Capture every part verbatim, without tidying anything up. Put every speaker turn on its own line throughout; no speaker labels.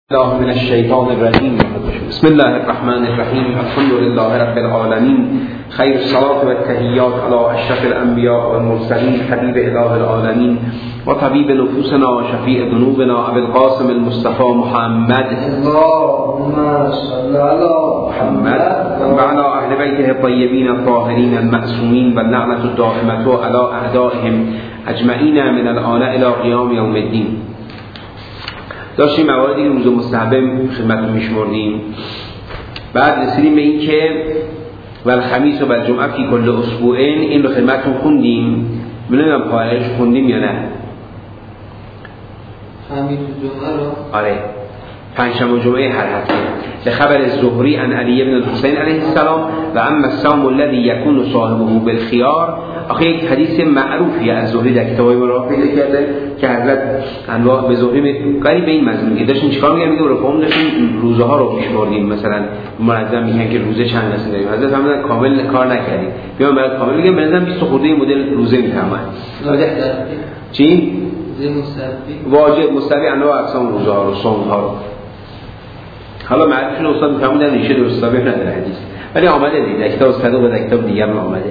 الله من الشيطان الرجيم. بسم الله الرحمن الرحيم. الحمد لله رب العالمين. خير الصلاة والتحيات على أشرف الأنبياء والمرسلين حبيب إله العالمين وطبيب نفوسنا وشفيع ذنوبنا أبي القاسم المصطفى محمد
اللهم صل على
محمد وعلى أهل بيته الطيبين الطاهرين المعصومين واللعنة الدائمة على أعدائهم أجمعين من الآن إلى قيام يوم الدين. داشتیم مواردی که روز مستحبه خدمتتون میشمردیم. بعد رسیدیم به این که والخمیس و والجمعه فی کل اسبوعین، این رو خدمتتون خوندیم. ببینم پایش خوندیم یا نه؟
خمیس و جمعه رو
آره، پنجشنبه و جمعه هر هفته. به خبر الزهری عن علی بن الحسین علیه السلام و اما الصوم الذی یکون صاحبه بالخیار. آخه یک حدیث معروفی از زهری در کتابای ما پیدا کرده که حضرت انواع به زهری قریب به این مضمون که داشتین چیکار می‌کردن، میگه رفقام داشتین روزه ها رو میشمردیم، مثلا منظم میگن که روزه چند رسید داریم، حضرت فرمودن کامل کار نکردیم، بیان برات کامل میگم بنظرم بیست خورده مدل روزه میفهمن. چی؟ واجب مستوی انواع اقسام روزه ها رو، صوم ها رو. حالا معرفشون استاد میفهمودن ریشه درستابه نداره حدیث، ولی آمده دیگه در کتاب صدوق و در کتاب دیگه هم آمده.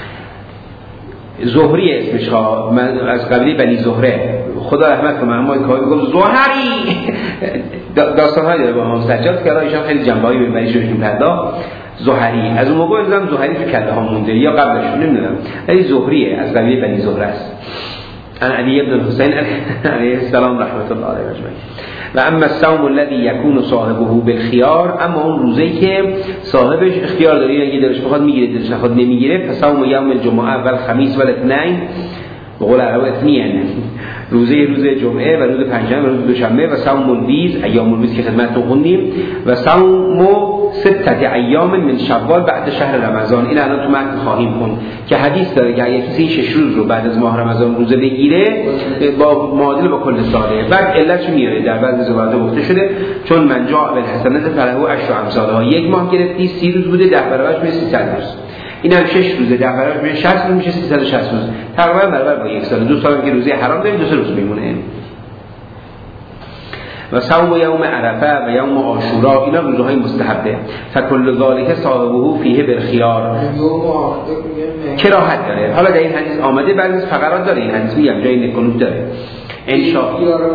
زهری اسمش ها، من از قبیله بنی زهره، خدا رحمت کنه، اما کاری گفت زهری داستان‌هایی داره با امام سجاد که ایشان خیلی جنبه‌ای به بنی شوشون پرداخت. زهری از اون موقع از زهری تو کله ها مونده یا قبلش نمیدونم، ولی زهریه، از قبیله بنی زهره است. عن علی بن الحسین علیه السلام رحمت الله علیه اجمعین. و اما الصوم الذی یکون صاحبه بالخیار، اما اون روزی که صاحبش اختیار داره، اگه دلش بخواد میگیره، دلش نخواد نمیگیره. فصوم یوم الجمعه و الخمیس و الاثنین، به قول عرب اثنین، روزه روز جمعه و روز پنجشنبه و روز دوشنبه. و صوم البیض، ایام البیض که خدمتتون خوندیم. و صوم سته ایام من شوال بعد شهر رمضان. این الان تو متن خواهیم خوند که حدیث داره که اگه کسی شش روز رو بعد از ماه رمضان روزه بگیره با معادل با کل ساله. بعد علتش میاره در بعضی روایات گفته شده چون من جاء بالحسنه فله عشر امثالها، یک ماه گرفتی سی روز بوده، ده برابرش میشه سیصد روز. این هم شش روزه، ده برابر میشه شصت روز، میشه سیصد و شصت روز، تقریبا برابر با یک سال. دو سال که روزه حرام داریم، دو سه روز میمونه. و صوم یوم عرفه و یوم عاشورا، اینا روزهای مستحبه. فکل ذالک صاحبه فیه بالخیار، کراهت داره. حالا در این حدیث آمده، بعضی از فقرات داره این حدیث، میگم جای نکنوت داره. انشاء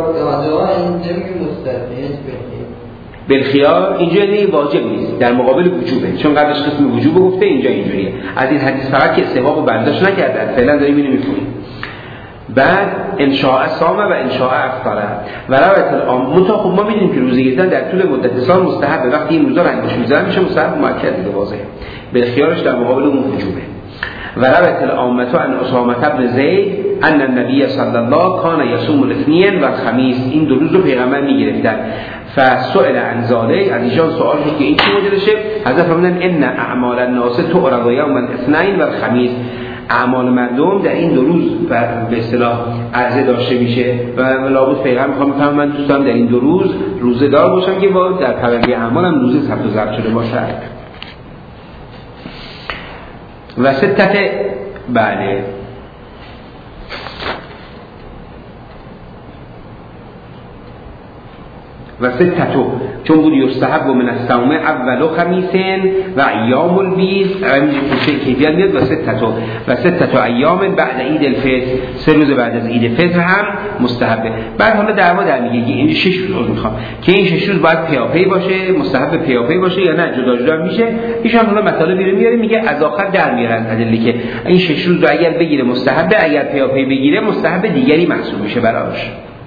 بالخیار اینجا نه واجب نیست، در مقابل وجوبه، چون قبلش قسم وجوب گفته، اینجا اینجوریه. از این حدیث فقط که استحباب رو برداشت نکردن، فعلا داریم اینو میخونیم. بعد انشاء صام و انشاء افطر و روایت العام. متا خب ما میدونیم که روزه گرفتن در طول مدت سال مستحبه، وقتی این روزا رنگش میذارن میشه مستحب مؤکد دیگه، واضحه. بالخیارش در مقابل اون وجوبه. و روایت العامه عن اسامه بن زید ان النبی صلی الله کان یصوم الاثنین و الخمیس، این دو روز رو پیغمبر میگرفتن. فسئل عن ذلک، از ایشان سوال شد که این چی مدلشه؟ حضرت فرمودن ان اعمال الناس تعرض یوم الاثنین و الخمیس، اعمال مردم در این دو روز به اصطلاح عرضه داشته میشه و لابد پیغمبر میخوام بفهمم من دوست دارم در این دو روز روزه دار باشم که با در پرونده اعمالم روزه ثبت و ضبط شده باشه. و ستت بله و ستتو چون بود یستحب من الصوم اول خمیسین و ایام البیض، همین کوچه کیفیت میاد. و ستتو و ستتو ایام بعد عید الفطر، سه روز بعد از عید فطر هم مستحبه. بعد حالا دعوا در میگه که این شش روز میخوام که این شش روز باید پیاپی باشه، مستحب پیاپی باشه یا نه جدا جدا میشه. ایشان حالا مطالبی رو میاره، میگه از آخر در میارن ادله که این شش روز رو اگر بگیره مستحبه، اگر پیاپی بگیره مستحب دیگری محسوب میشه براش.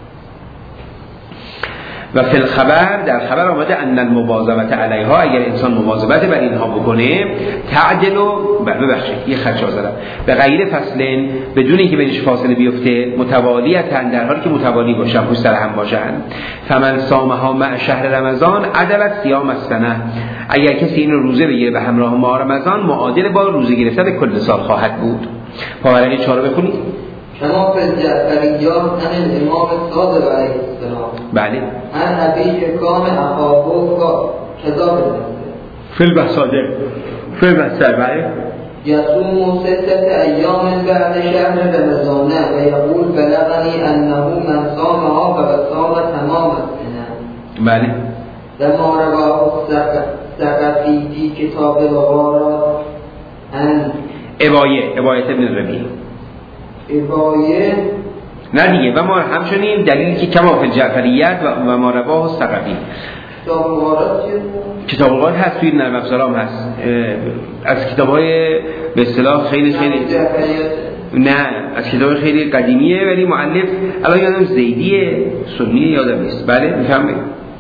و فی الخبر، در خبر آمده ان المواظبت علیها، اگر انسان مواظبت بر اینها بکنه، تعدل و ببخشید یه خرچا زدم به غیر فصلن، بدون اینکه بینش فاصله بیفته، متوالیتن، در حالی که متوالی باشن، پشت سر هم باشن. فمن صامها مع شهر رمضان عدلت صیام السنه، اگر کسی این روزه بگیره به همراه ماه رمضان، معادل با روزه گرفتن کل سال خواهد بود. پاورقی چهار بخونید.
كما في الجعفريات عن الإمام الصادق عليه السلام
بله
عن أبي شكام أخاه كذاب
في البصادق في البصادق بله
يصوم ستة أيام بعد شهر رمضان ويقول بلغني أنه من صامها فقد صام تمام السنة.
بله.
و ما رواه ثقفی فی کتاب الغارات ان
ابایه ابایه ابن ربیع
ابایه
نه دیگه و ما همچنین دلیلی که کما فی الجعفریت و, و ما رواه ثقفی.
کتاب الغارات
کتاب الغارات هست توی نرم افزارام هست، از کتاب‌های به اصطلاح خیلی خیلی نه از کتاب خیلی قدیمیه ولی مؤلف الان یادم زیدیه سنیه یادم نیست. بله میفهمید.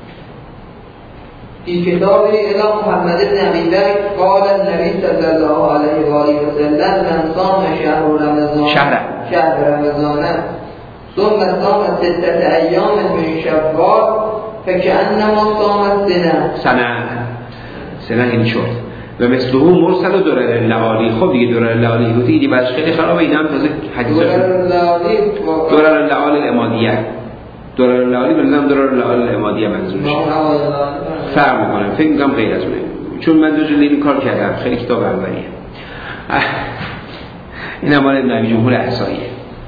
في كتابه إلى محمد بن أبي بكر قال النبي صلى الله عليه وآله وسلم من صام شهر رمضان
شهر
شهر رمضان ثم صام ستة أيام من شوال فكأنما صام سنة
سنة سنة این شد و مثل او مرسل و درر لعالی. خب دیگه درر لعالی گفتی ایدی بعدش خیلی خرابه. این هم تازه حدیث درر لعالی الامادیه درر لعالی بلنم درر لعالی الامادیه منظورش فرق میکنم. فکر میکنم غیر از اونه چون من دو جلد این کار کردم. خیلی کتاب اولیه. این هم مال ابن ابی جمهور احصاییه.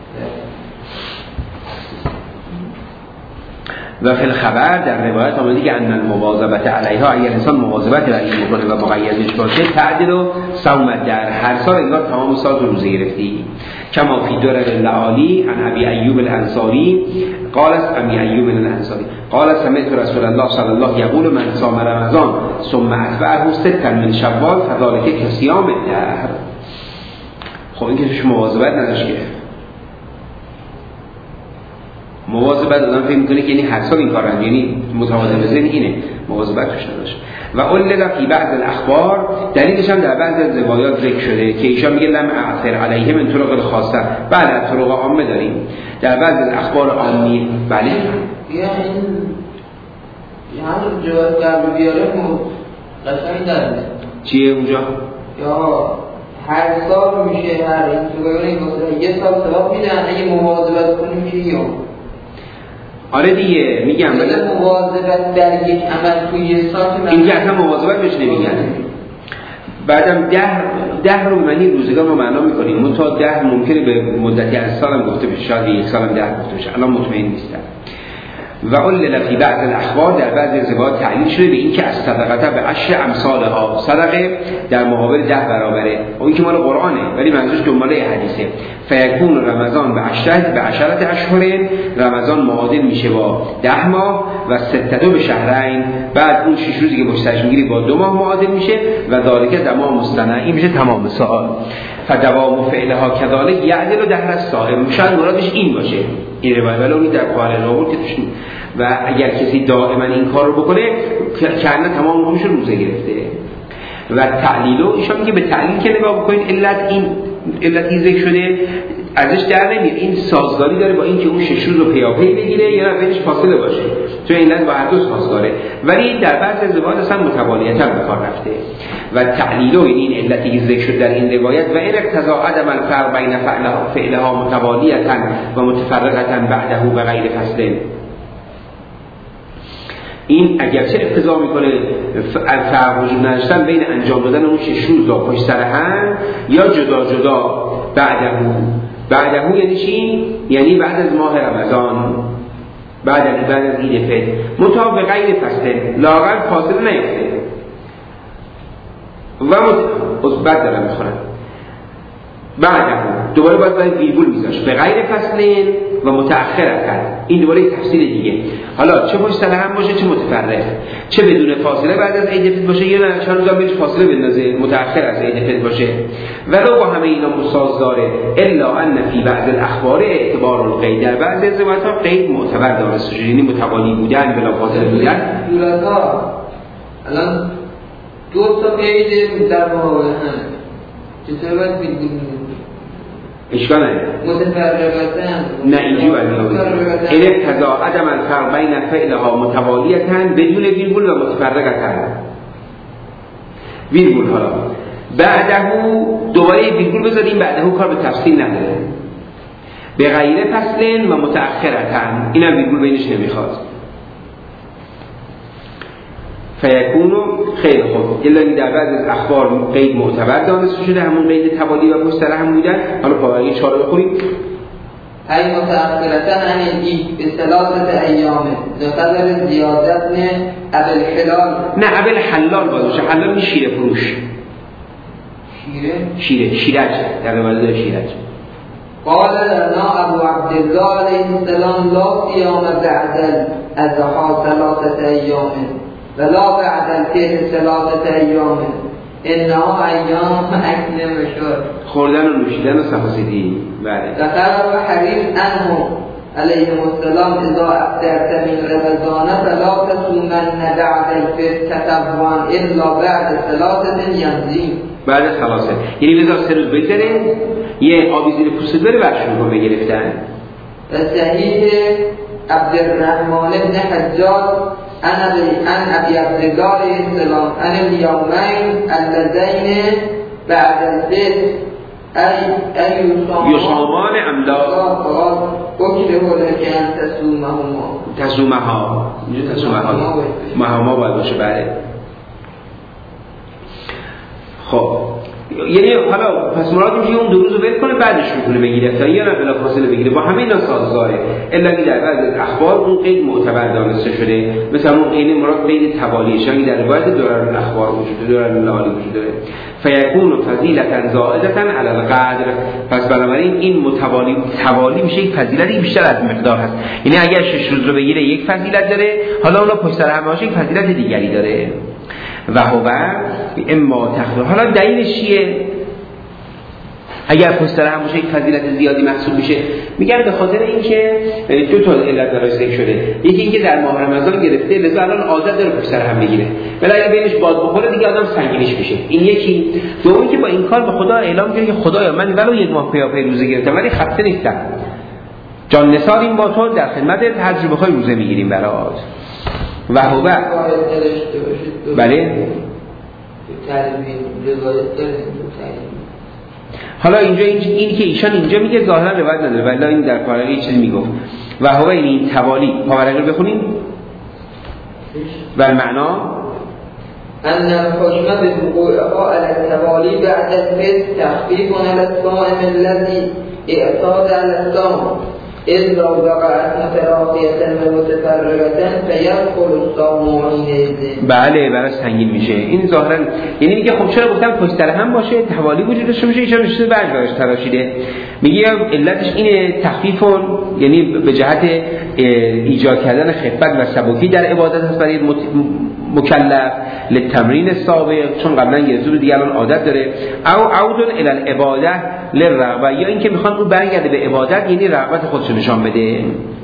و فی الخبر در روایت آمده که ان المواظبت علیها اگر انسان مواظبت بر این بکنه و مقیدش باشه تعدل و صومت در هر سال انگار تمام سال روزه گرفتی. کما فی درر العالی عن ابی ایوب الانصاری قال ابی ایوب الانصاری قال سمعت رسول الله صلی الله علیه و یقول من صام رمضان ثم اتبعه ستا من شوال فذلک کصیام الدهر. خب این که شما مواظبت نداشت که مواظبت آدم فکر می‌کنه که یعنی هر سال این کار رو یعنی متواضع بزن اینه مواظبت توش نداشت. و علل فی بعض الاخبار دلیلش هم در بعض از روایات ذکر شده که ایشان میگه لم اعثر علیه من طرق الخاصه. بله طرق عامه داریم در بعض از اخبار عامی. بله
یعنی یعنی جو در بیاره قشنگ داره
چیه اونجا
یا هر سال میشه هر این مثلا یه سال ثواب میدن اگه مواظبت کنیم که یا
آره دیگه میگم
ولی مواظبت در یک عمل توی یه سال
اینجا اصلا مواظبت بهش نمیگن. بعدم ده ده رو معنی روزگار ما معنا میکنیم منتها ده ممکنه به مدتی از سالم گفته بشه شاید یک سالم ده گفته بشه الان مطمئن نیستم. و علل فی بعض الاخبار در بعض از روایات تعلیل شده به این که از صدقه به عشر امثالها صدقه در مقابل ده برابره. اون که مال قرآنه ولی منظورش دنباله حدیثه. فیکون رمضان به عشرت به عشرت اشهر رمضان معادل میشه با ده ماه و ستدو به شهرین بعد اون شش روزی که پشتش میگیری با دو ماه معادل میشه و ذالک تمام مستنع این میشه تمام سال. فدوام فعلها کذالک یعدل دهر الصائم. شاید مرادش این باشه این روایت ولی اونی در قواره راول که توش و اگر کسی دائما این کار رو بکنه کنه تمام عمرش روزه گرفته. و تعلیلو ایشان میگه به تعلیل که نگاه بکنید علت این علتی ذکر شده ازش در نمیاد این سازگاری داره با اینکه اون شش روز رو پیاپی بگیره یا نه بینش فاصله باشه چون علت با هر دو سازگاره ولی در بعض از روایات اصلا متوالیتا به کار رفته. و تعلیلو این علتی که ذکر شده در این روایت و این اقتضا عدم الفرق بین فعلها فعلها متوالیتا و متفرقتا بعده به غیر فصل. این اگرچه اقتضا میکنه فرق وجود نداشتن بین انجام دادن اون شش روز را پشت سر هم یا جدا جدا بعدهو بعدهو یعنی چی؟ یعنی بعد از ماه رمضان بعد از بعد از عید فطر مطابق به غیر فصل لااقل فاصله نیفته و مثبت دارم میخورم بعدهو دوباره باید باید ویرگول میذاشت به غیر فصل و متأخر کرد. این دوباره تفصیل دیگه حالا چه پشت سر هم باشه چه متفرق چه بدون فاصله بعد از عید فطر باشه یا نه چند روز هم بهش فاصله بندازه متأخر از عید فطر باشه ولو با همه اینا مسازداره الا ان فی بعض الاخبار اعتبار القید در بعض از روایات قید معتبر داره یعنی متوالی بودن بلا فاصله بودن.
دولتا الان دو تا قید در مقابل هم چطور باید بگیم
اشکال نداره
متفرقتن
نه اینجوری باید این اقتضا عدم الفرق بین فعلها متوالیتا بدون ویرگول و متفرقتن ویرگول حالا بعدهو دوباره ویرگول بذاریم بعدهو کار به تفصیل نداره به غیر فصل و متأخرتن این هم ویرگول بینش نمیخواد. فیکونو خیلی خوب الا در بعض از اخبار قید معتبر دانسته شده همون قید توالی و پشت سر هم بودن. حالا پاوری چهار رو بخوریم
ای متأخرتن عن العید به ثلاثه ایام نقدر زیادت نه ابل حلال
نه ابل حلال باشه. حلال می شیره فروش،
شیره
شیره شیرج در روایت شیرج.
قال لنا ابو عبدالله علیه السلام لا صیام بعد الاضحى ثلاثه ایام ولا بعد الفطر ثلاثه ایام انها ایام اکل مشور،
خوردن و نوشیدن و سفاسیدی. بله.
ذکر و حدیث عنه علیه السلام اذا افطرت من رمضان فلا تصومن بعد الفطر تطوعا الا بعد ثلاثه یمضی.
بعد ثلاثه یعنی بذار سه روز بگذره یه آبی زیر پوستت بره بعد شروع کن بگرفتن.
و صحیح عبدالرحمن بن حجاج انا ان ابي عبد الله عليه السلام ان اليومين اللذين بعد الفطر اي اي
يصومان ام لا
قال اكره لك ان تصومهما
تصومها تصومها ما ما باید باشه. بله. خب یعنی حالا پس مراد میشه اون دو روز رو ول کنه بعدش شروع کنه بگیره تا یه نه بلافاصله بگیره. با همه اینا سازگاره، الا که در بعضی از اخبار اون قید معتبر دانسته شده، مثلا اون قید مراد قید توالی شنگی در روایت دوران الاخبار وجود داره، دوران الاحادیث وجود داره. فیکون فضیلتا زائدتا علی القدر. پس بنابراین این متوالی توالی میشه یک فضیلتی بیشتر از مقدار هست. یعنی اگر شش روز رو بگیره یک فضیلت داره، حالا اون پشت سر هم باشه یک فضیلت دیگری داره. و هو اما تخفیف. حالا دلیلش چیه؟ اگر پشت سر هم باشه یک فضیلت زیادی محسوب میشه، میگن به خاطر اینکه دو تا علت براش ذکر شده. یکی اینکه در ماه رمضان گرفته لذا الان عادت داره پشت سر هم بگیره، ولی اگه بینش باد بخوره دیگه آدم سنگینش میشه. این یکی. دومی که با این کار به خدا اعلام کنه که خدایا من ولو یک ماه پیاپی روزه گرفتم ولی خسته نیستم، جان نثاریم با تو، در خدمتت، هر چی بخوای روزه میگیریم برات. و هو بله. حالا اینجا این که ایشان اینجا میگه ظاهرا روایت نداره، ولی این در پارالل یه چیزی میگفت. و هو این توالی پاورقی بخونیم. و معنا
ان الحكم بالوقوع على التوالي بعد الفطر تخفيف على الصائم الذي اعتاد على الصوم الا وقعت متراخية ومتفرقة فيدخل الصوم حينئذ.
بله برای سنگین میشه. این ظاهرا یعنی میگه خب چرا گفتم پشت سر هم باشه توالی وجود داشته باشه، ایشان نشسته برگارش تراشیده. میگه علتش اینه تخفیفون، یعنی به جهت ایجاد کردن خفت و سبکی در عبادت هست برای مکلف لتمرین سابق، چون قبلا گرفته بود دیگه الان عادت داره. او عودن الی العباده للرغبه، یا اینکه میخوان اون برگرده به عبادت، یعنی رغبت خودش نشان بده.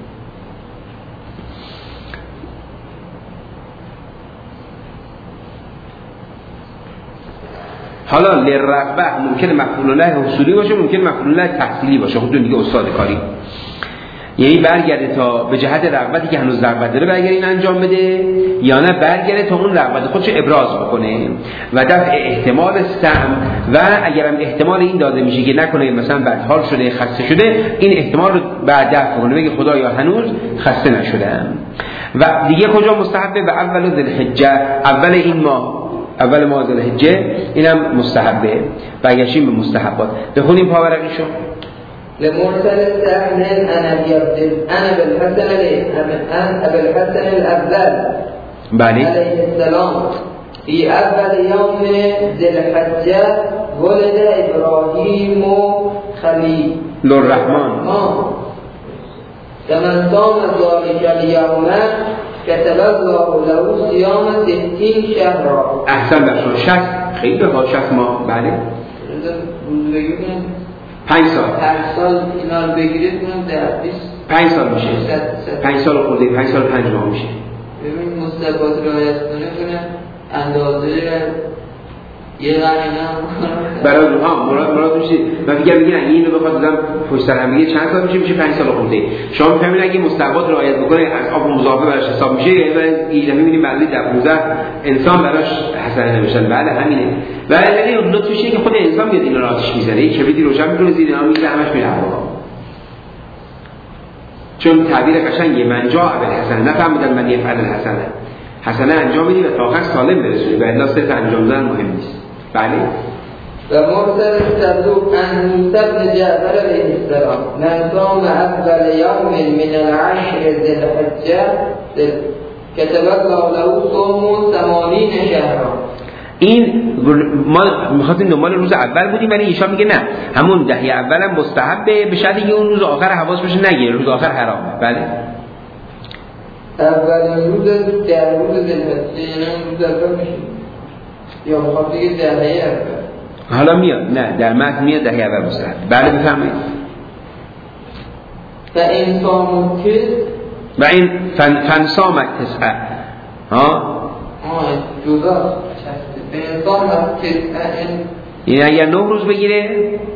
حالا للرغبه ممکنه مفعول الله حصولی باشه، ممکنه مفعول الله تحصیلی باشه. خودتون دیگه استاد کاری، یعنی برگرده تا به جهت رغبتی که هنوز رغبت داره برگرده این انجام بده، یا نه برگرده تا اون رغبت خودش ابراز بکنه و دفع احتمال سم. و اگرم احتمال این داده میشه که نکنه مثلا بدحال شده خسته شده، این احتمال رو بعد دفع کنه، بگه خدایا هنوز خسته نشدم. و دیگه کجا مستحبه؟ به اول ذوالحجه، اول این ماه، اول ماه ذوالحجه، اینم مستحبه. برگشیم به مستحبات. بخونیم پاورقیشو.
لمرسل السهل انا بيبدل انا بالحسن انا بالحسن الافضل
بله
عليه السلام في اول يوم ذي الحجه ولد ابراهيم خليل
الرحمن
فمن صام ذلك اليوم كتب الله له صيام ستين شهرا.
احسن باشون. شصت خیلی ها شصت ماه. بله پنج سال
پنج سال اینا رو بگیرید کنم در بیست
پنج سال میشه. پنج سال خورده، پنج سال پنج ماه میشه.
ببین مستقبات رعایت کنه کنه اندازه یه غرینا
برای ها مراد مراد میشه. من میگم میگن اگه اینو بخواد بزنم پشت سر هم بگه چند سال میشه؟ میشه پنج سال خورده. شما میفهمید اگه مستقبات رعایت بکنه از آب مضافه براش حساب میشه. یعنی اینا میبینیم بنده در پانزده انسان براش حسنه نمیشن. بله همینه. ولی لطفش اینه که خود انسان میاد اینا رو آتش میزنه، یک کبریتی روشن میکنه زیر اینا میذاره همش میره هوا. چون تعبیر قشنگه من جاء بالحسنه، نفهمیدن من یفعل الحسنه. حسنه انجام بدی و تا آخر سالم برسونی، و الا صرف انجام دادن مهم نیست. بله
و مرسل صدوق عن موسی بن جعفر علیه السلام من صام اول یوم من العشر ذی الحجه کتب الله له صوم ثمانین شهرا.
این ما می‌خواستیم دنبال روز اول بودیم ولی ایشان میگه نه، همون دهه اول هم مستحبه به شرطی که اون روز آخر حواس بشه نگیره، روز آخر حرامه. بله
اولین روز در روز ذی‌الحجه یعنی روز اول میشه یا میخواد بگه دهه اول؟
حالا میاد، نه در متن میاد دهه اول مستحب. بله بفرمایید.
و این صامت
و این فن فنسامت تسعه ها
آه جدا این صامت تسعه
این اگر نه روز بگیره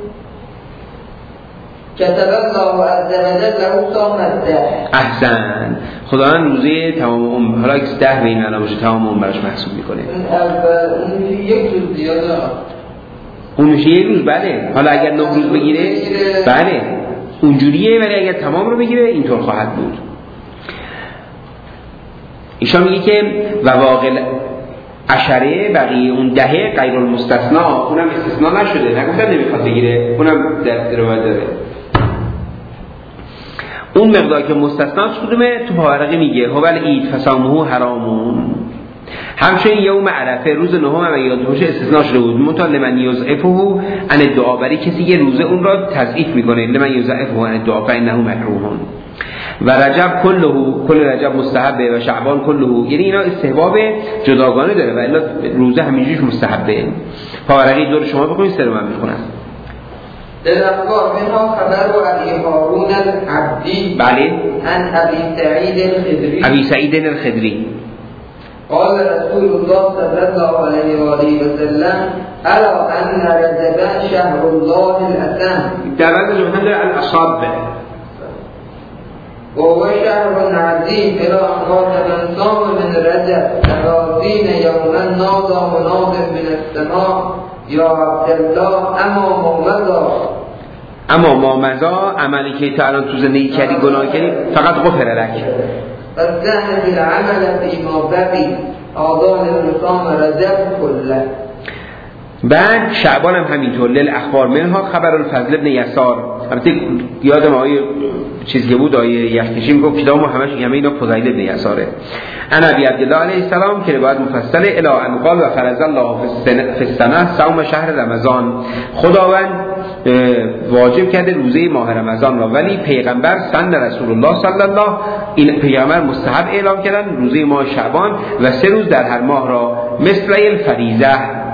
کتب الله عز و جل له صامت ده.
احسن، خداوند روزه تمام عمر، حالا اگه ده به این معنا باشه تمام عمر براش محسوب میکنه.
اون اول اون یک روز زیاده،
اون میشه یک روز. بله حالا اگر نه روز بگیره بله اونجوریه، ولی اگر تمام رو بگیره اینطور خواهد بود. ایشان میگه که وواقع عشره بقیه اون دهه غیر المستثنا، اونم استثناء نشده، نگفتن نمیخواد بگیره، اونم در روایت داره. اون مقدار که مستثناش کدومه؟ تو پاورقی میگه هو العید فصامه حرامون. همچنین یوم عرفه روز نهم و یاد باشه استثناء شده بود. منتها لمن یضعفه عن الدعا، برای کسی که روزه اون را تضعیف میکنه، لمن یضعفه عن الدعا فانه مکروه. و رجب کله، کل رجب مستحبه و شعبان کله، یعنی اینا استحباب جداگانه داره و الا روزه همینجوریش مستحبه. پاورقی دور شما بخونید سر من میخونم.
در اخبار منها خبر و ابی هارون العبدی
بله
عن ابی سعید الخدری
ابی سعید الخدری
قال رسول الله صلی الله علیه و آله و سلم الا ان رجب شهر الله الاسم.
در بعد جمعه داره الاصاب
و هو شهر عظیم الى اخوات من صام من رجب ثلاثین یوما نادا مناد من السماء یا عبدالله اما مومضا
اما مومضا عملی که تا الان تو زندگی کردی گناه کردی فقط غفر لک.
فالزهد العمل فيما بقي آذان الرسام رجب كله.
بعد شعبان هم همینطور للاخبار منها خبر الفضل ابن یسار. البته یادم آیه چیزی بود آیه یحکشی میگفت کتاب ما همش همه اینا فضیل ابن یساره. انا ابی عبدالله علیه السلام که روایت مفصله الی ان قال و فرض الله فی السنه صوم شهر رمضان، خداوند واجب کرده روزه ماه رمضان را، ولی پیغمبر سن رسول الله صلی الله، این پیغمبر مستحب اعلام کردن روزه ماه شعبان و سه روز در هر ماه را مثل الفریضه،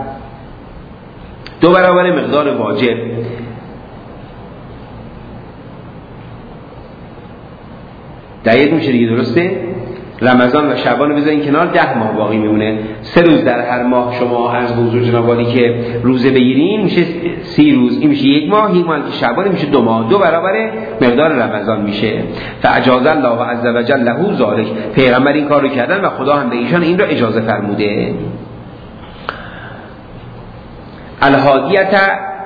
دو برابر مقدار واجب. دقیق میشه دیگه، درسته؟ رمضان و شعبان رو بذارین کنار، ده ماه باقی میمونه. سه روز در هر ماه شما از حضور جناب عالی که روزه بگیرین میشه سی روز، این میشه یک ماه، یک ماه که شعبان میشه دو ماه، دو برابر مقدار رمضان میشه. فاجاز الله عز و جل له ذلک، پیغمبر این کارو کردن و خدا هم به ایشان این رو اجازه فرموده. الهادیت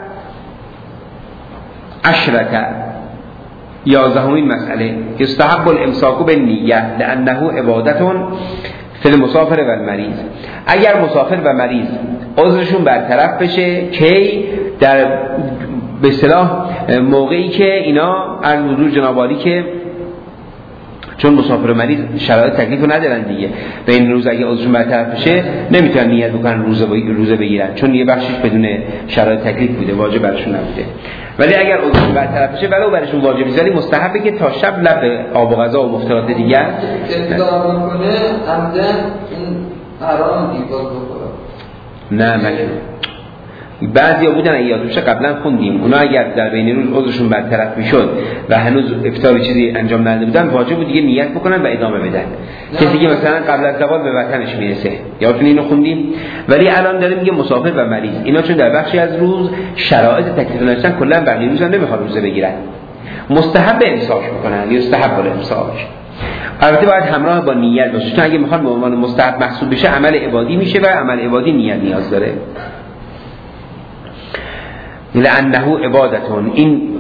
عشرته، یازدهمین مسئله یستحب الامساک بالنیه لانه عبادت فی المسافر و المریض. اگر مسافر و مریض عذرشون برطرف بشه کی؟ در به اصطلاح موقعی که اینا از حضور جناب عالی که چون مسافر و مریض شرایط تکلیف رو ندارن دیگه، به این روز اگه عذرشون برطرف بشه نمیتونن نیت بکنن روزه روزه بگیرن، چون یه بخشش بدون شرایط تکلیف بوده، واجب برشون نبوده. ولی اگر عذرشون برطرف بشه ولو برشون واجب نیست، ولی مستحبه که تا شب لب آب و غذا و مفترات دیگر
اصلاح میکنه عمدن این حرام دیگاه بخوره.
نه مگه بعضیا بودن ایادوشه قبلا خوندیم، اونا اگر در بین روز عذرشون برطرف میشد و هنوز افطار چیزی انجام نداده بودن، واجب بود دیگه نیت بکنن و ادامه بدن. کسی که مثلا قبل از زوال به وطنش میرسه، یادتون اینو خوندیم. ولی الان داره میگه مسافر و مریض، اینا چون در بخشی از روز شرایط تکلیف نداشتن کلا بقیه روزا نمیخواد روزه بگیرن، مستحب امساک میکنن، یستحب الامساک. البته باید همراه با نیت باشه، چون اگه میخوان به عنوان مستحب محسوب بشه عمل عبادی میشه و عمل عبادی نیت نیاز داره. لانه عبادتون، این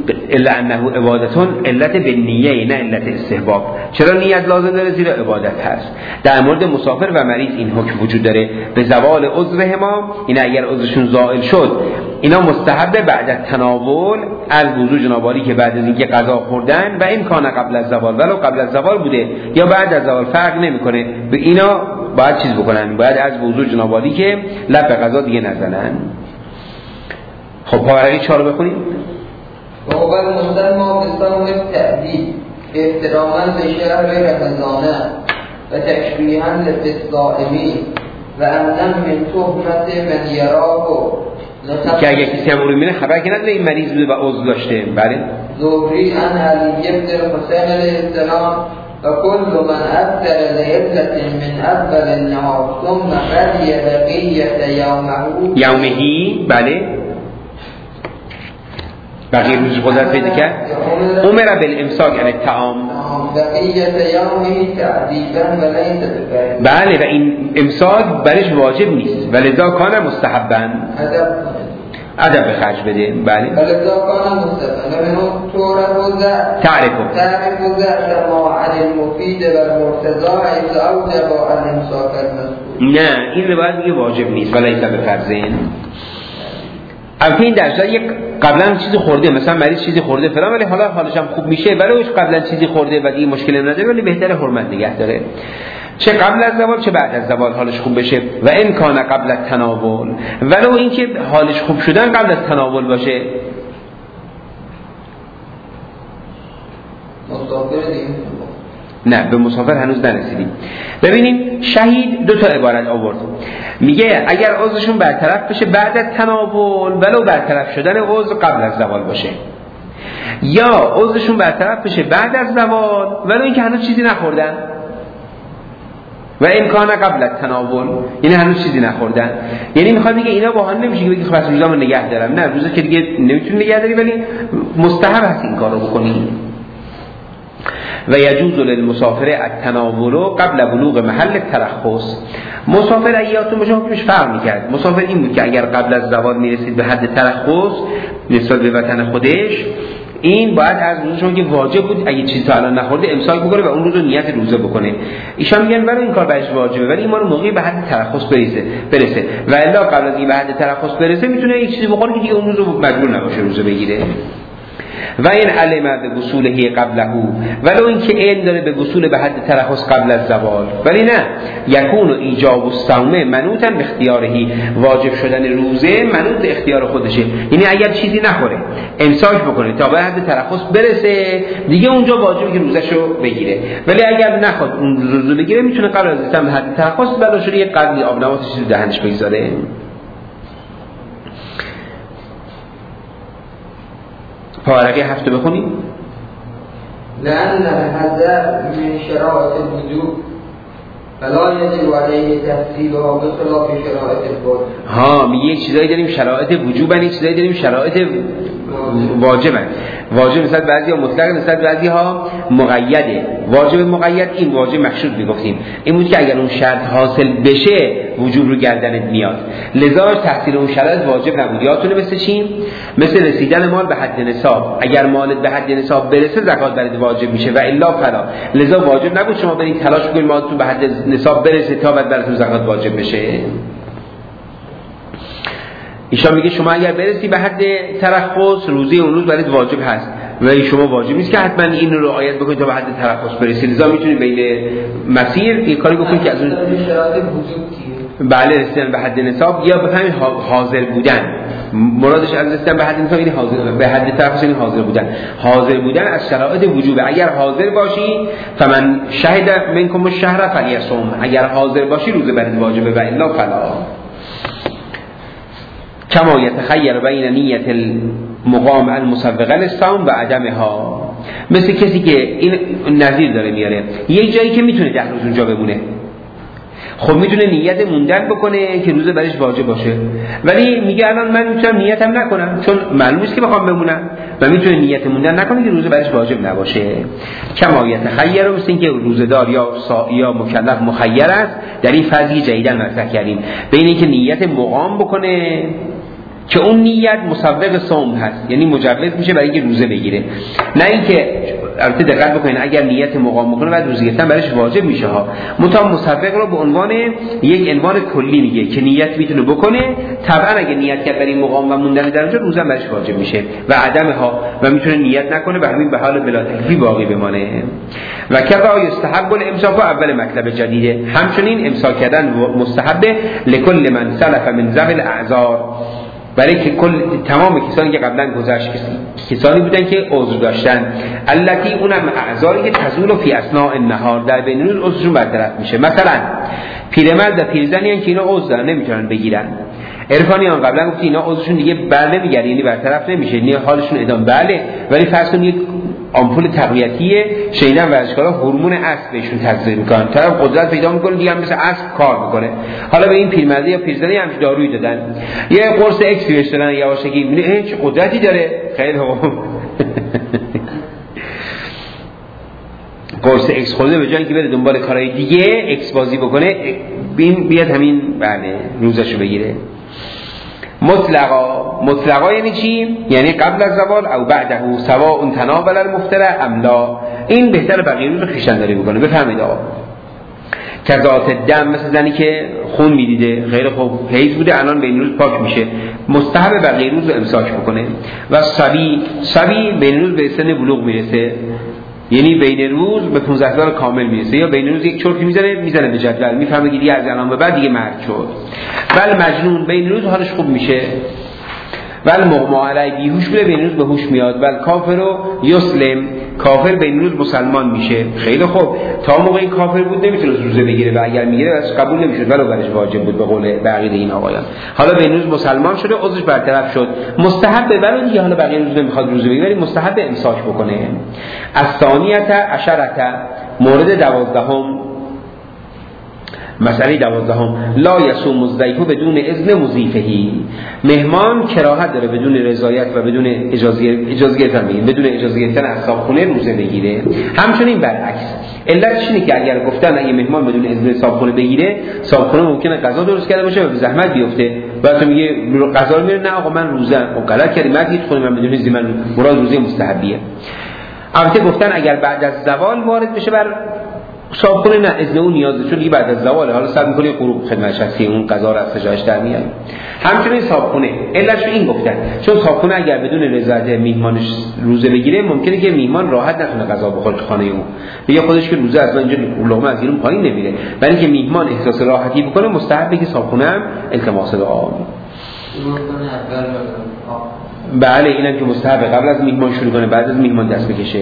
الا انه عبادتون علت به نیه نه علت استحباب. چرا نیت لازم داره؟ زیرا عبادت هست. در مورد مسافر و مریض این حکم وجود داره به زوال عذرهما، این اگر عذرشون زائل شد اینا مستحب بعد تناول از وضو جنابعالی که بعد از اینکه غذا خوردن و امکان قبل از زوال ولو قبل از زوال بوده یا بعد از زوال فرق نمیکنه، به اینا باید چیز بکنن، باید از وضو جنابعالی که لب به غذا دیگه نزنن. خب پاورقی چهار رو بخونیم.
و اول مسلمان به صوم تأدیب احتراما به شهر رمضانه و تشریحا للصائمین و امنا من تهمت من یراه
که اگه کسی هم رو میبینه خبر که نداره این مریض بوده و عضو داشته. بله
ظهری ان علی ابن حسین علیه السلام و کل من افطر لعلة من اول النهار ثم قضی بقیت یومه
یومهی. بله بقیه روز قدرت پیدا کرد. امر بالامساک یعنی طعام
بقیت یومه تعدیبا و لیس بفرض.
بله و این امساک برش واجب نیست ولذا کان مستحبا، ادب به خرج بده. بله
ولذا کان مستحبا منو طور
تعرفه
تعرف ذات ما عن المفید و المرتضى حيث اوجب الامساک المذکور.
نه این روایت دیگه واجب نیست ولی لیس بفرضین. البته این در صورت یک قبلا چیزی خورده، مثلا مریض چیزی خورده فلان ولی حالا حالش هم خوب میشه ولی اوش قبلا چیزی خورده و دیگه مشکلی نداره ولی بهتره حرمت نگه داره، چه قبل از زوال چه بعد از زوال حالش خوب بشه. و این کان قبل از تناول ولو اینکه حالش خوب شدن قبل از تناول باشه.
مسافر دیگه
نه به مسافر هنوز نرسیدیم. ببینیم شهید دو تا عبارت آورد، میگه اگر عضوشون برطرف بشه بعد از تناول ولو برطرف شدن عضو قبل از زوال باشه، یا عضوشون برطرف بشه بعد از زوال ولو اینکه هنوز چیزی نخوردن و امکان قبل از تناول یعنی هنوز چیزی نخوردن. یعنی میخواد بگه اینا باهان نمیشه که بگی خب از روزامو نگه دارم، نه روزا که دیگه نمیتونی نگه داری ولی مستحب هست این کارو بکنی. و یجوز للمسافر التناول قبل بلوغ محل ترخص. مسافر ایاتون باشه حکمش فرق میکرد. مسافر این بود که اگر قبل از زوال میرسید به حد ترخص نسبت به وطن خودش این باید از روزشون که واجب بود اگه چیزی تا الان نخورده امساک بکنه و اون روز رو نیت روزه بکنه. ایشان میگن ولی این کار برش واجبه ولی ایمان موقعی به حد ترخص برسه برسه و الا قبل از اینکه به حد ترخص برسه میتونه یک چیزی بخوره که دیگه اون روز رو مجبور نباشه روزه بگیره. و این علم به وصوله قبله ولو اینکه علم داره به وصول به حد ترخص قبل از زوال ولی نه یکون ایجاب الصوم منوطا به اختیارهی، واجب شدن روزه منوط به اختیار خودشه. یعنی اگر چیزی نخوره امساک بکنه تا به حد ترخص برسه دیگه اونجا واجبه که روزشو بگیره، ولی اگر نخواد اون روزو بگیره میتونه قبل از رسیدن به حد ترخص بلاشون یه قدری آب نبات چیزی دهنش بگذاره. پارگه هفته بخونیم.
لأن هذا من شرائط الوجوب فلا يجب عليه تفصيلها بخلاف شرائط الفرض.
ها میگه چیزایی داریم شرایط وجوب هست، چیزایی داریم شرایط واجب هست. واجب مثلا بعضی ها مطلق مثلا بعضی ها مقیده. واجب مقید این واجب مخشوط میگفتیم این بود که اگر اون شرط حاصل بشه وجوب رو گردنت میاد، لذا تحصیل اون شرط واجب نبود. یادتونه مثل چی؟ مثل رسیدن مال به حد نصاب، اگر مالت به حد نصاب برسه زکات برات واجب میشه و الا فلا، لذا واجب نبود شما برید تلاش کنید مالتون به حد نصاب برسه تا بعد براتون زکات واجب بشه. ایشان میگه شما اگر برسی به حد ترخص روزه اون روز برات واجب هست و شما واجب نیست که حتما این رو رعایت بکنید تا به حد ترخص برسید، لذا میتونید بین مسیر یه کاری بکنید که از اون بله رسیدن به حد نصاب یا بفهمید حاضر بودن. مرادش از رسیدن به حد نصاب این حاضر به حد ترخص این حاضر بودن. حاضر بودن از شرایط وجوبه. اگر حاضر باشی فمن شهد منکم الشهر فلیصم، اگر حاضر باشی روزه برات واجبه و الا فلا. کما یتخیر بین نیت المقام المسبقه للصوم و عدمها، مثل کسی که این نظیر داره میاره یک جایی که میتونه ده روز اونجا بمونه، خب میتونه نیت موندن بکنه که روزه برش واجب باشه ولی میگه الان من میتونم نیتم نکنم چون معلوم نیست که بخوام بمونم و میتونه نیت موندن نکنه که روزه برش واجب نباشه. کما یتخیر، مثل اینکه روزه‌دار یا یا مکلف مخیر است. در این فرضی جدیداً مطرح کردیم بین اینکه نیت مقام بکنه که اون نیت مسبب صوم هست، یعنی مجوز میشه برای اینکه روزه بگیره. نه اینکه البته دقت بکنین اگر نیت مقام بکنه بعد روزه گرفتن برایش واجب میشه ها. متأ مسبب رو به عنوان یک عنوان کلی میگه که نیت میتونه بکنه، طبعا اگه نیت کرد برای مقام و موندن در اونجا روزه برایش واجب میشه و عدم ها و میتونه نیت نکنه و همین به حال بلا تکلیف باقی بمانه. و کذا یستحب الامساک اول مطلب جدیده، همچنین امساک کردن مستحب لکل من سلف من ذوی الاعذار، برای که کل تمام کسانی که قبلا گذشت کسانی بودن که عذر داشتن، التی اونم اعذاری که تزول فی اثناء النهار، در بین روز عذرشون برطرف میشه. مثلا پیرمرد و پیرزنی ان که اینا عذر دارن نمیتونن بگیرن، عرفانیان قبلا گفت اینا عذرشون دیگه بر نمیگرده، یعنی برطرف نمیشه، یعنی حالشون ادامه بله، ولی فرض کنید آمپول تقویتیه شیدن ورزشکارا هورمون اسب بهشون تزریق میکنن، طرف قدرت پیدا میکنه دیگه هم مثل اسب کار میکنه. حالا به این پیرمردی یا پیرزنی همش دارویی دادن، یه قرص اکس بهش دادن یواشکی، میبینه چه قدرتی داره، خیلی خوب قرص اکس خورده به جای اینکه بره دنبال کارهای دیگه اکس بازی بکنه، بین بیاد همین بله روزشو بگیره. مطلقا، مطلقا یعنی چی؟ یعنی قبل از زوال او بعده، سواء تناول المفترع ام لا، این بهتر بقیه روز خویشتنداری بکنه. بفهمید آقا کذات دم، مثل زنی که خون میدیده خیلی خوب حیض بوده الان بین روز پاک میشه، مستحب بقیه روز رو امساک بکنه. و صبی، صبی بین روز به سن بلوغ میرسه، یعنی بین روز به پانزده سال کامل میرسه، یا بین روز یک چرتی میزنه میزنه به جدول، میفهمه که دیگه از الان به بعد دیگه مرد شد. بل مجنون بین روز حالش خوب میشه، بل مغمى علی بیهوش بوده بین روز به هوش میاد. بل کافر و یسلم، کافر بین روز مسلمان میشه. خیلی خوب، تا موقع این کافر بود نمیتونه روزه بگیره و اگر میگیره از قبول نمیشد ولی برش واجب بود به قول بقیه این آقایان. حالا بین روز مسلمان شده عذرش برطرف شد، مستحب ولی دیگه حالا بقیه روز نمیخواد روزه بگیره، مستحب امساک بکنه. الثانیه عشرة، مورد دوازدهم، مسئله دوازدهم، لا یصوم الضیف بدون اذن مضیفه، مهمان کراهت داره بدون رضایت و بدون اجازه اجازه گرفتن بدون اجازه گرفتن از صاحبخونه روزه بگیره. همچنین برعکس، علتش اینه که اگر گفتن اگه مهمان بدون اذن صاحبخونه بگیره، صاحبخونه ممکنه غذا درست کرده باشه و به زحمت بیفته، بعد تو میگه غذا رو میاره نه آقا من روزه، خب غلط کردی، من هیچ خود من بدون اذن، من مراد روزه مستحبیه. البته گفتن اگر بعد از زوال وارد بشه بر صاحبخونه نه اذن اون نیازه، چون دیگه بعد از زوال حالا صبر می‌کنه غروب خدمت شخصی اون قضا رو از سجاش در میاد. همچنین صاحبخونه علتش این گفتن چون صاحبخونه اگر بدون رضایت میهمانش روزه بگیره ممکنه که میهمان راحت نتونه غذا بخوره تو خانه اون، میگه خودش که روزه از اینجا لقمه از اینون پایین نمیره، ولی اینکه میهمان احساس راحتی بکنه مستحبه که صاحبخونه هم التماس دعا. بله اینم که مستحبه قبل از میهمان شروع کنه بعد از میهمان دست بکشه.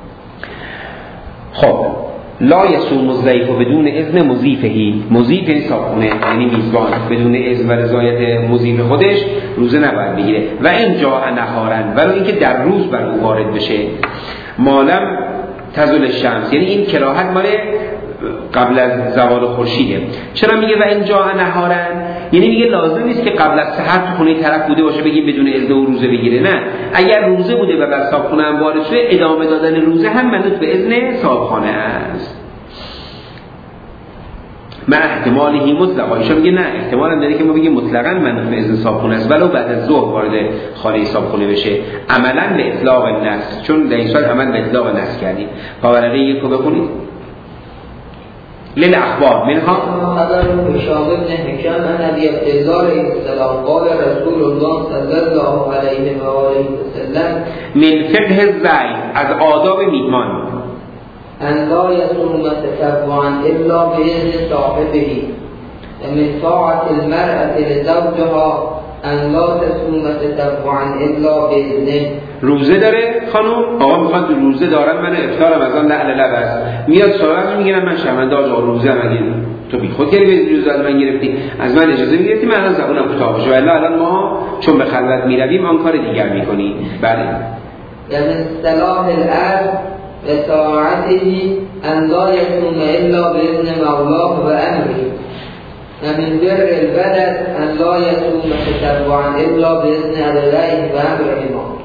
خب لا یصوم الضیف بدون اذن مضیفه، مضیف این صاحبخونه یعنی میزبان بدون اذن و رضایت مضیف خودش روزه نباید بگیره. و این جا نهارن، ولی اینکه در روز بر او وارد بشه، مالم تزول الشمس، یعنی این کراهت مال قبل از زوال خورشیده. چرا میگه و این جا نهارن؟ یعنی میگه لازم نیست که قبل از سحر تو خونه طرف بوده باشه بگیم بدون اذن و روزه بگیره، نه، اگر روزه بوده و بر صاحبخونه هم وارد شده ادامه دادن روزه هم منوط به اذن صاحبخانه است. ما احتمالی مطلقا، ایشون میگه نه احتمال هم داره که ما بگیم مطلقاً منوط به اذن صاحبخونه است ولو بعد از ظهر وارد خانه صاحبخونه بشه، عملاً به اطلاق النص، چون در این صورت عمل به اطلاق النص کردیم. پاورقی یکو بخونید. للاخبار منها
خبر هشام بن حکم ان ابی عبدالله علیه السلام قال رسول الله صلی الله علیه و آله و سلم
من فقه الضیف، از آداب میهمان،
ان لا یصوم تطوعا الا باذن صاحبه، من طاعت المرأة لزوجها ان لا تصوم تطوعا الا باذنه.
روزه داره خانم، آقا میخواد روزه دارم من افطارم از آن لعل لب است، میاد سراغش میگیرم من شرمنده آقا روزه من گیرم، تو بی خود کردی به روزه از من گرفتی، از من اجازه میگرفتی من الان زبونم کوتاه باشه، ولی الان ما چون به خلوت میرویم آن کار دیگر میکنیم. بله
یعنی اصطلاح الارض و طاعته ان لا یصوم الا باذن مولاه و امره، ومن بر البلد ان لا يصوم تطوعا الا باذن ابويه وامرهما،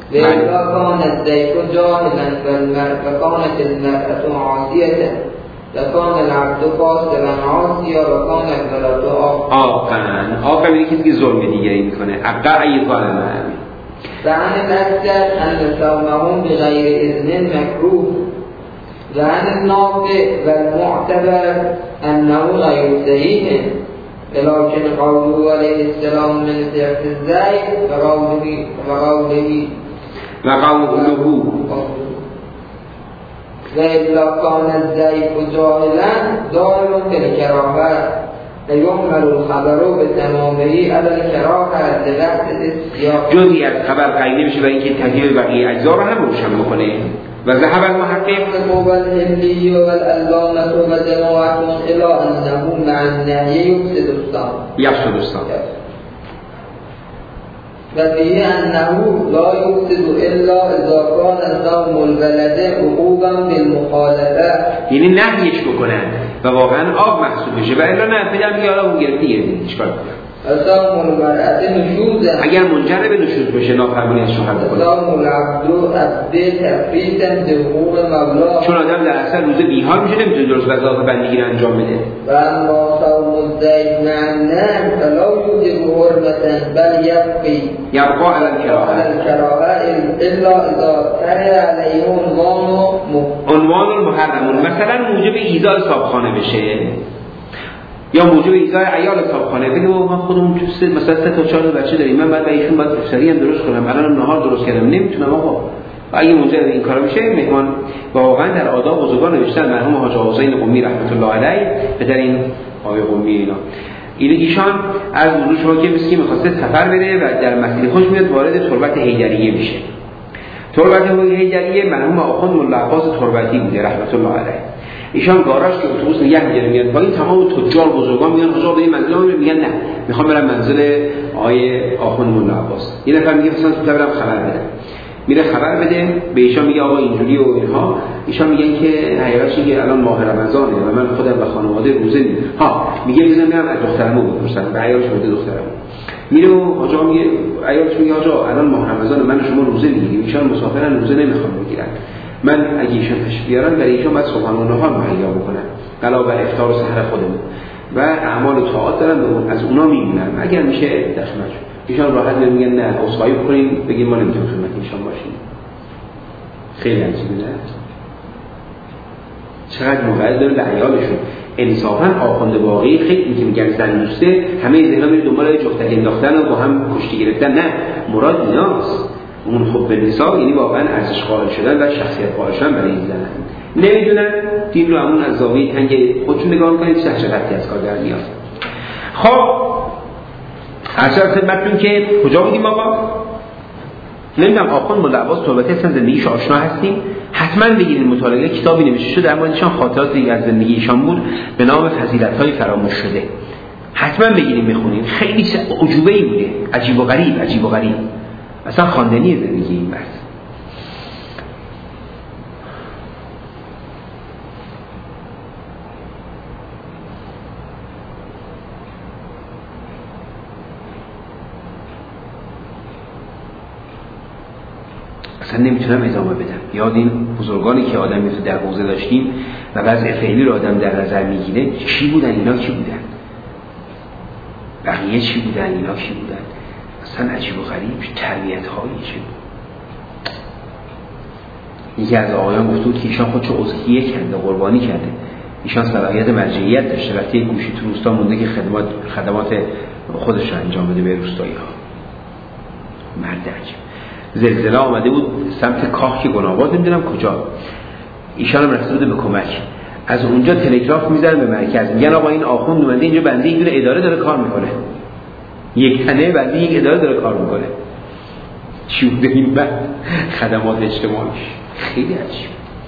واذا كان الضيف جاهلا فكانت المرأة عاصية لکان العبد قاصرا عاصیا و کان الولد
عاقا. عاقا یعنی کسی که ظلم دیگری میکنه. عقا ای ظالم.
و عن الاکثر ان صومهم بغیر اذن مکروه و عن النافع و المعتبر انه غیر صحیح ولكن قوله عليه السلام من ضعف الزيت فقوله فقوله
وقوله
وإلا كان الزيت جاهلا ظاهر كالكراهة فيحمل الخبر بتمامه على الكراهة لبحث السياق.
جزئی از خبر قرینه بشه برای اینکه تحلیل بقیه اجزا رو هم روشن بکنه. و ذهب المحقق
والهندي والعلامة وجماعة إلى أنه مع النهي يفسد الصوم.
يفسد الصوم.
وفيه أنه لا يفسد إلا إذا كان صوم البلد عقوبا بالمخالفة.
یعنی نهیش بکنن و واقعا آب محسوب بشه و الا نه پیدا میگه حالا اون گرفتی گرفتی چیکار کنه.
صوم المرأة نشوزا
اگر منجر به نشوز بشه نافرمانی از شوهر بکنه.
صوم العبد عبد تفریطا بحقوق مولا.
چون آدم در اصل روزه بیحال میشه نمیتونه درست وظایف بندگی رو انجام بده.
و اما صوم الزيت مع النار فلا يوجب حرمة بل يبقي
يبقى على الكراهة
الا اذا كره عليه عنوان
عنوان المحرمون. مثلا موجب ایذاء صابخانه بشه یا موجب ایذاء عیال صابخانه بگه ما خودمون تو سه مثلا سه تا چهار تا بچه داریم من بعد ایشون بعد سری هم درست کنم الانم نهار درست کردم نمیتونم آقا. اگه موجب این کارا بشه مهمان واقعا در آداب بزرگان نوشتن مرحوم حاج حسین قمی رحمت الله علیه پدر این آقای قمی اینا این ایشان از وضو شما که مسکی می‌خواسته سفر بره و در مسیر خوش میاد وارد تربت حیدریه میشه. تربت حیدریه مرحوم آخوند مولا عباس تربتی بوده رحمت الله علیه. ایشان گاراژ که اتوبوس نگه می‌داره میاد با این تمام تجار بزرگان میان حاجا به این منزل میرن میگن نه میخوام برم منزل آقای آخوند مولا عباس. یه نفر میگه مثلا تو برم خبر بدم میره خبر بده به ایشان میگه آقا اینجوری و اینها. ایشان میگن که حقیقتش اینه الان ماه رمضانه و من خودم و خانواده روزه میگیرم. ها میگه بزنم میرم از دخترمو بپرسم به عیالش بده دخترمو میره و حاجا میگه عیالش میگه حاجا الان ماه رمضان من و شما روزه میگیریم ایشان مسافرن روزه نمیخوام بگیرن من اگه ایشان تشریف بیارن برای ایشان بعد صبحانه و نهار مهیا بکنم علاوه بر افطار و سحر خودمون و اعمال و طاعات دارن به از اونا میمونن اگر میشه دشمنش ایشان راحت میگن نه عذرخواهی بکنیم بگیم ما نمیتونیم خدمت ایشان باشیم. خیلی عجیبه نه چقدر موقعیت داره به عیالشون. انصافا آخوند واقعی خیلی که میگن زن دوسته همه ذهنا میره دنبال جفتک انداختن و با هم کشتی گرفتن نه مراد ایناست. اون خب به نساء یعنی واقعا ارزش قائل شدن و شخصیت قائل شدن برای این زن نمیدونن دین رو همون از زاویه تنگ خودشون نگاه میکنن چه شرطی از کار در میاد. خب اصلا خدمتتون که کجا بودیم آقا؟ نمیدونم آخوند مولا عباس تربتی هستن زندگیش آشنا هستیم حتما بگیرین مطالعه کتابی نوشته شده در موردشان خاطراتی از زندگی ایشان بود به نام فضیلت‌های فراموش شده حتما بگیرین بخونین خیلی عجوبه‌ای بوده عجیب و غریب عجیب و غریب اصلا خواندنی زندگی این بحث. اصلا نمیتونم ادامه بدم. یاد این بزرگانی که آدمی تو در حوزه داشتیم و وضع فعلی رو آدم در نظر میگیره چی بودن اینا چی بودن بقیه چی بودن اینا چی بودن اصلا عجیب و غریب تربیت هایی چی بود. یکی از آقایان گفت بود که ایشان خودشو اضحیه کرده قربانی کرده ایشان صلاحیت مرجعیت داشته وقتی یک گوشی تو روستا مونده که خدمات خدمات خودش رو انجام بده به روستایی ها. مرد عجیب. زلزله آمده بود سمت کاخ که گناه‌آباد نمیدونم کجا ایشان هم رفته بوده به کمک از اونجا تلگراف میذارن به مرکز میگن آقا این آخوند اومده اینجا بنده یک دونه اداره داره کار میکنه یک تنه بنده یک اداره داره کار میکنه چی بوده این بعد خدمات اجتماعیش خیلی عجیب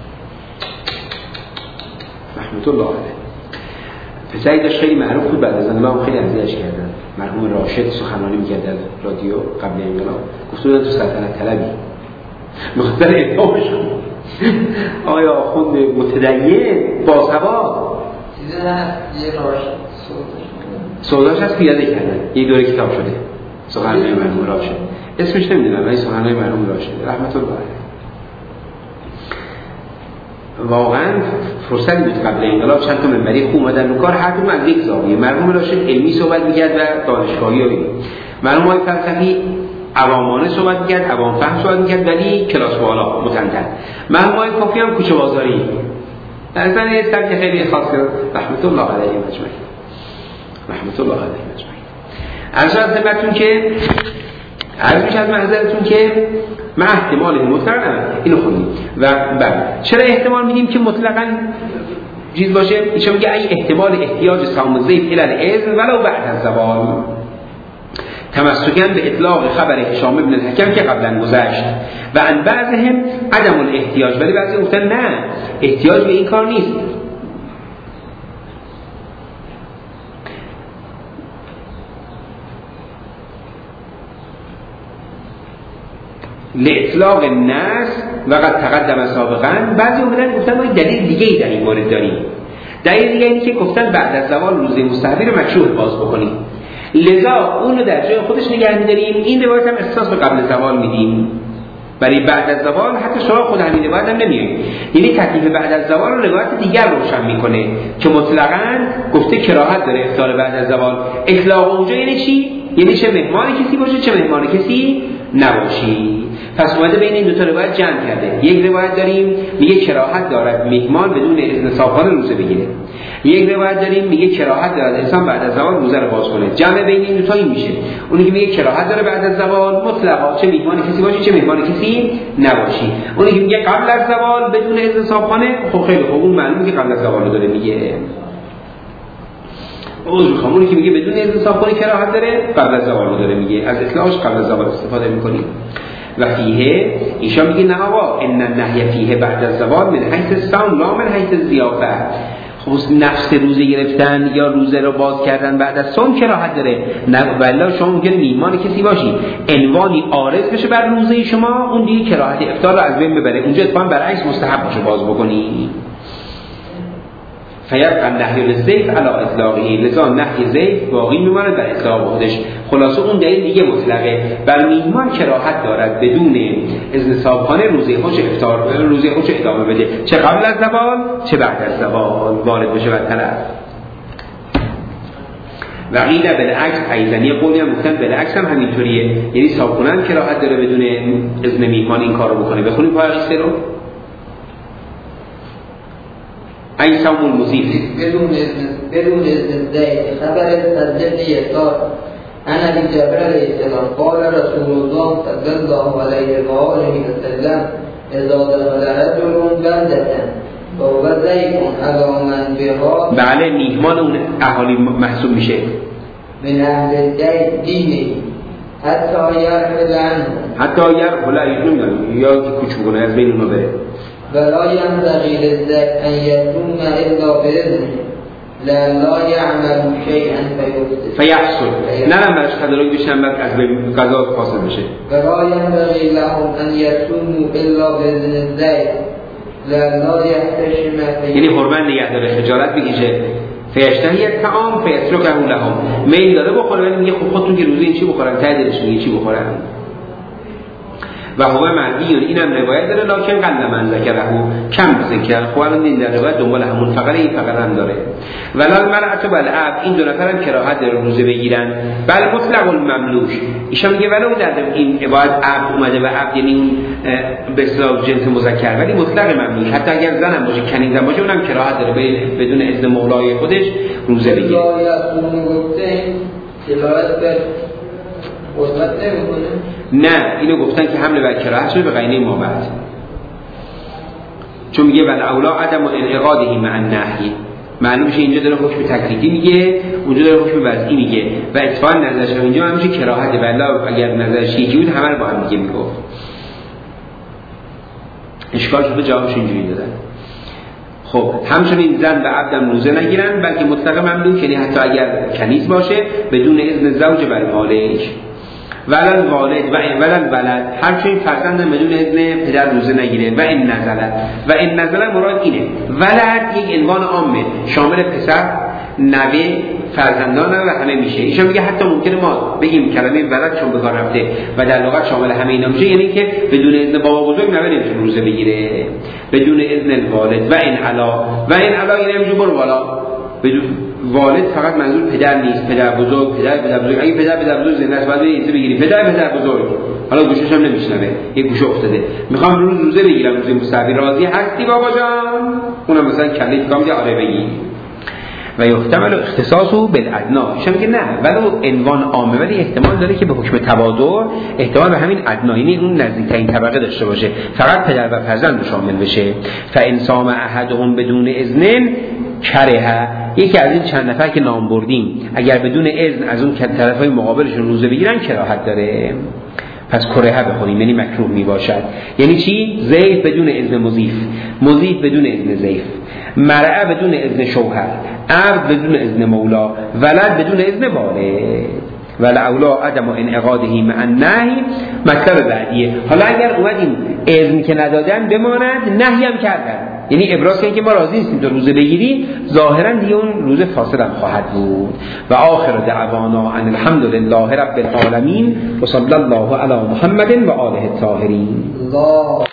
رحمت الله علیه. پسری داشت خیلی معروف بود بعد از انقلاب خیلی اذیتش کردن مرحوم راشد سخنرانی میکرد در رادیو قبل انقلاب گفت بود تو سلطنت طلبی مخاطر اعدامش آیا آخوند متدین باسواد
چیزی نه یه راشد
سوداش هست پیاده کردن یه دوره کتاب شده سخنرانی مرحوم راشد اسمش نمیدونم ولی سخنرانی مرحوم راشد رحمت الله علیه. واقعا فرصتی بود قبل انقلاب چند تا منبری خوب اومدن رو کار، هر کدوم از یک زاویه. مرحوم راشد علمی صحبت می‌کرد و دانشگاهی و این. مرحوم آقای فلسفی عوامانه صحبت می‌کرد، عوام فهم صحبت می‌کرد ولی کلاس بالا متنتن. مرحوم آقای کافی هم کوچه بازاری. اصلا یه سبک خیلی خاصه. رحمت الله علیه مجمعین. رحمت الله علیه مجمعین. عرض از خدمتتون که عرض میشه از محضرتون که من احتمال این مطلق ندارم اینو خوندیم و بله چرا احتمال میدیم که مطلقاً چیز باشه؟ ایشون میگه ای احتمال احتیاج سام زید الی الاذن ولو بعد از زوال، تمسکاً به اطلاق خبر هشام بن الحکم که قبلا گذشت و ان بعضهم عدم الاحتیاج، ولی بعضی گفتن نه احتیاج به این کار نیست. لاطلاق النص و قد تقدم سابقا. بعضی اومدن گفتن ما دلیل دیگه ای در این مورد داریم. دلیل دیگه اینه که گفتن بعد از زوال روزه مستحبی رو مکروه باز بکنیم، لذا اون رو در جای خودش نگه می‌داریم. این روایت هم اختصاص به قبل زوال میدیم، برای بعد از زوال حتی شما خود همین روایت هم نمیاریم. یعنی تکلیف بعد از زوال رو روایت دیگر روشن میکنه که مطلقاً گفته کراهت داره افطار بعد از زوال. اطلاق اونجا یعنی چی؟ یعنی چه مهمان کسی باشه چه مهمان کسی نباشی. پس اومده بین این دو تا روایت جمع کرده. یک روایت داریم میگه کراهت دارد مهمان بدون اذن صاحبان روزه بگیره، یک روایت داریم میگه کراهت دارد انسان بعد از زوال روزه رو باز کنه. جمع بین این دو تا این میشه. اونی که میگه کراهت داره بعد از زوال مطلقا چه مهمان کسی باشی چه مهمان کسی نباشی. اونی که میگه قبل از زوال بدون اذن صاحبان، خب خیلی خوب اون معلومه که قبل از زوال رو داره میگه. اون خامونی که میگه بدون اذن صاحبان کراهت داره قبل از زوال رو داره میگه، از اطلاقش قبل از زوال استفاده میکنیم. و فیه ایشان میگه نه آقا ان النهی فیه بعد از زوال من حیث الصوم لا من حیث الضیافه. خب نفس روزه گرفتن یا روزه رو باز کردن بعد از صوم کراهت داره، نه والله شما ممکن میهمان کسی باشی عنوانی عارض بشه بر روزه شما، اون دیگه کراهت افطار رو از بین ببره. اونجا اتفاقا برعکس مستحب باشه باز بکنی. فیبقى النهی للزیت علی اطلاقه، لذا نهی زیت باقی میمونه بر اطلاق خودش. خلاصه اون دلیل دیگه مطلقه بر میهمان کراهت دارد بدون اذن صاحبخانه روزه خوش افطار روزه خوش ادامه بده، چه قبل از زوال چه بعد از زوال وارد بشه و طلب. و قیل بالعکس ایزنی قولی هم گفتن بالعکس هم همینطوریه، یعنی صاحبخانه کراهت داره بدون اذن میهمان این کارو بکنه. بخونیم پای قصه رو. ای صوم المصیب
بدون اذن بدون اذن زید خبر از جد یسار انا ابی جعفر علیه السلام قال رسول الله صلی الله علیه و آله و سلم اذا دخل رجل بلدة وهو ضيف على من بها،
بله میهمان اون اهالی محسوب میشه
من اهل الدین دینی حتی یرحل عنه حتی
یرحل عنه یا کوچ بکنه از بین اونها بره.
ولا ينبغي للذات أن يصوم إلا بإذنه لا يعمل شيئا فيفسد
فيحصل نه نه برش تدارک بشن بعد از قضا فاصل بشه.
ولا ينبغي لهم أن يصوموا إلا بإذن الذات لا يحتشم،
یعنی حرمت نگه داره خجالت بکشه. فیشتهی الطعام فیترکه لهم، میل داره بخوره ولی میگه خب خودتون که روزه این چی بخورن ته دلش میگه چی بخورن. و هو مردیون اینم روایت داره لکن قل من ذکره کم ذکر. خب الان این در روایت دنبال همون فقره این فقره هم داره. ولا المرأة والعبد این دو نفر هم کراهت داره روزه بگیرن. بل مطلق المملوک ایشان میگه ولو در این عبارت عبد اومده و عبد یعنی اون به اصطلاح جنس مذکر ولی مطلق مملوک، حتی اگر زنم باشه کنیزم باشه اونم کراهت داره بدون اذن مولای خودش روزه بگیره. نه اینو گفتن که حمل بر کراهت شده به قرینه ما بعد، چون میگه ول اولا عدم انعقاده مع النهی، معلوم میشه اینجا داره حکم تکلیفی میگه اونجا داره حکم وضعی میگه و اتفاقا نظرش اینجا هم میشه کراهت. والله اگر نظرش یکی بود همه رو با هم دیگه میگفت. اشکال شده جوابش اینجوری دادن. خب همچنین زن و عبدم روزه نگیرن بلکه مطلق مملوک، یعنی حتی اگر کنیز باشه بدون اذن زوج بر مالک. ولن والد و این ولن ولد هر چون فرزند بدون اذن پدر روزه نگیره. و این نزلت و این نزلت مراد اینه ولد یک عنوان عامه شامل پسر، نوه، فرزندان و همه میشه. ایشون میگه حتی ممکنه ما بگیم کلمه ولد چون به کار رفته و در لغت شامل همه اینا میشه، یعنی که بدون اذن بابا بزرگ نباید نمیتونه روزه بگیره، بدون اذن الوالد و این علا و این علا این نمیشه برو بالا. بدون والد فقط منظور پدر نیست، پدر بزرگ، پدر پدر بزرگ. اگه پدر پدر بزرگ زنده است باید اجازه بگیری پدر پدر بزرگ. حالا گوشش هم نمیشنوه، یه گوشه افتاده، میخوام روز روزه بگیرم، روزه مستحبی، راضی هستی بابا جان؟ اونم مثلا کله کام میگه آره بگی. و یحتمل اختصاصو بالادنا، ایشون میگه نه ولو عنوان عامه ولی احتمال داره که به حکم تواضع احتمال به همین ادنا، یعنی اون نزدیکترین طبقه داشته باشه، فقط پدر و فرزند شامل بشه. فان صام احدهم بدون اذن کره، یکی از این چند نفر که نام بردیم اگر بدون اذن از اون طرفای مقابلشون روزه بگیرن کراهت داره. پس کره بخونیم یعنی مکروه می باشد. یعنی چی؟ ضیف بدون اذن مضیف، مضیف بدون اذن ضیف، مرأة بدون اذن شوهر، عبد بدون اذن مولا، ولد بدون اذن والد. ولولا عدم انعقاده مع النهی مطلب بعدیه. حالا اگر اومدیم اذن که ندادن بماند، نهی هم کردن، یعنی ابراز کردن که ما راضی نیستیم تو روزه بگیری، ظاهرا دیگه اون روزه فاسد هم خواهد بود. و آخر دعوانا ان الحمد لله رب العالمین و صلی الله علی محمد و آله الطاهرین.